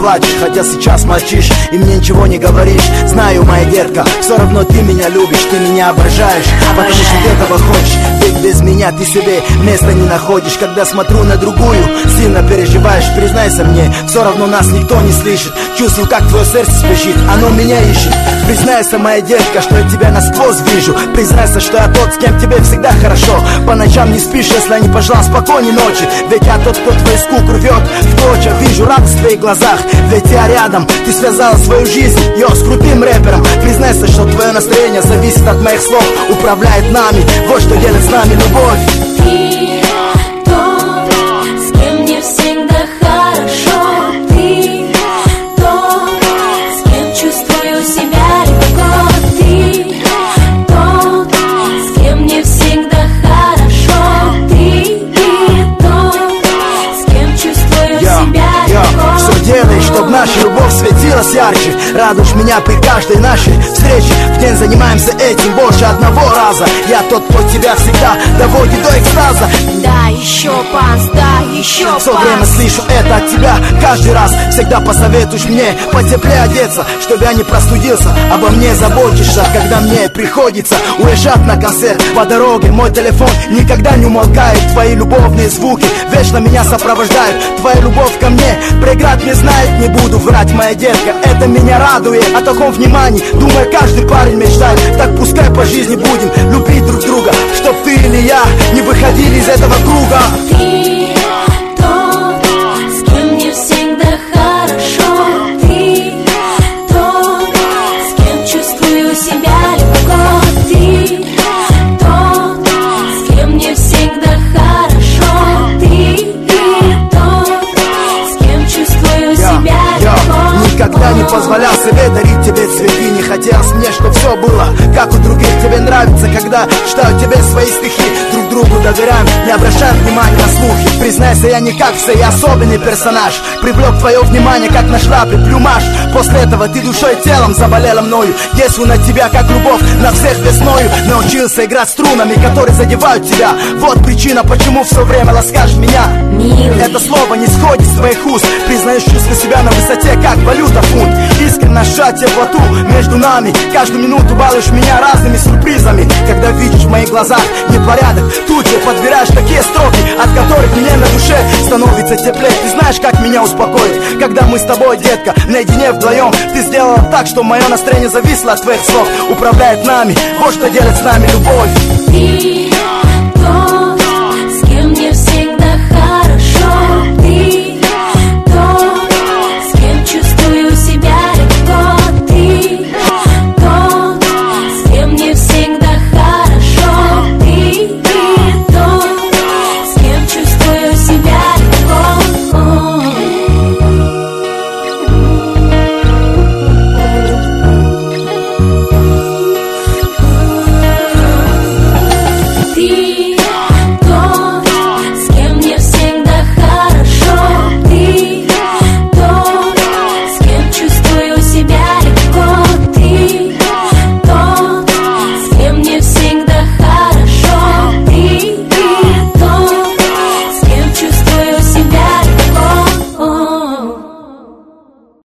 плачешь, хотя сейчас молчишь и мне ничего не говоришь. Знаю, моя детка, все равно ты меня любишь, ты меня обожаешь, потому что ты этого хочешь. Ведь без меня ты себе места не находишь. Когда смотрю на другую, сильно переживаешь. Признайся мне, все равно нас никто не слышит. Чувствую, как твое сердце спешит, оно меня ищет. Признайся, моя детка, что я тебя насквозь вижу. Признайся, что я тот, с кем тебе всегда хорошо. По ночам не спишь, если я не пожелал спокойной ночи. Ведь я тот, кто твою скуку рвет в клочья. Вижу радость в твоих глазах, ведь я рядом. Ты связала свою жизнь, с крутым рэпером. Признайся, что твое настроение зависит от моих слов. Управляет нами, вот что делает с нами любовь. Ты тот, с кем мне всегда хорошо. Ты тот, с кем чувствую себя легко. Ты тот, с кем мне всегда хорошо. Ты тот, с кем чувствую себя легко. Все делаешь, чтоб наша любовь светилась ярче. Радуешь меня при каждой нашей встрече. В день занимаемся этим больше одного раза. Я тот, кто тебя всегда доводит до экстаза. Да, еще панс, да, еще панс. Все время слышу это от тебя каждый раз. Всегда посоветуешь мне потеплее одеться, чтобы я не простудился. Обо мне заботишься, когда мне приходится уезжать на концерт. По дороге мой телефон никогда не умолкает. Твои любовные звуки вечно меня сопровождают. Твоя любовь ко мне преград не знает. Не буду врать, моя детка, это меня радует. О таком внимании, думаю, каждый парень мечтает. Так пускай по жизни будем любить друг друга, чтоб ты или я не выходили из этого круга. Ты тот, с кем мне всегда хорошо. Ты тот, с кем чувствую себя легко. Ты тот, с кем мне всегда хорошо. Ты тот, с кем чувствую себя легко. Никогда не позволял себе дарить тебе цветы. Не хотелось мне, чтоб все было как у других. Тебе нравится, когда читаю тебе свои стихи. Друг другу доверяем, не обращаем внимания на слухи. Признайся, я не как все, я особенный персонаж. Привлек твое внимание, как на шляпе плюмаж. После этого ты душой и телом заболела мною. Действую на тебя, как любовь на всех весною. Научился играть струнами, которые задевают тебя. Вот причина, почему все время ласкаешь меня. Милый. Это слово не сходит с твоих уст. Признаешь, чувствую себя на высоте, как валюта фунт. Искренне сжать теплоту между нами. Каждую минуту балуешь меня разными сюрпризами. Когда видишь в моих глазах непорядок, тут же подбираешь такие строки, от которых мне на душе становится теплее. Ты знаешь, как меня успокоить, когда мы с тобой, детка, наедине вдвоем. Ты сделала так, что мое настроение зависло от твоих слов. Управляет нами, вот что делает с нами любовь. Ты тот,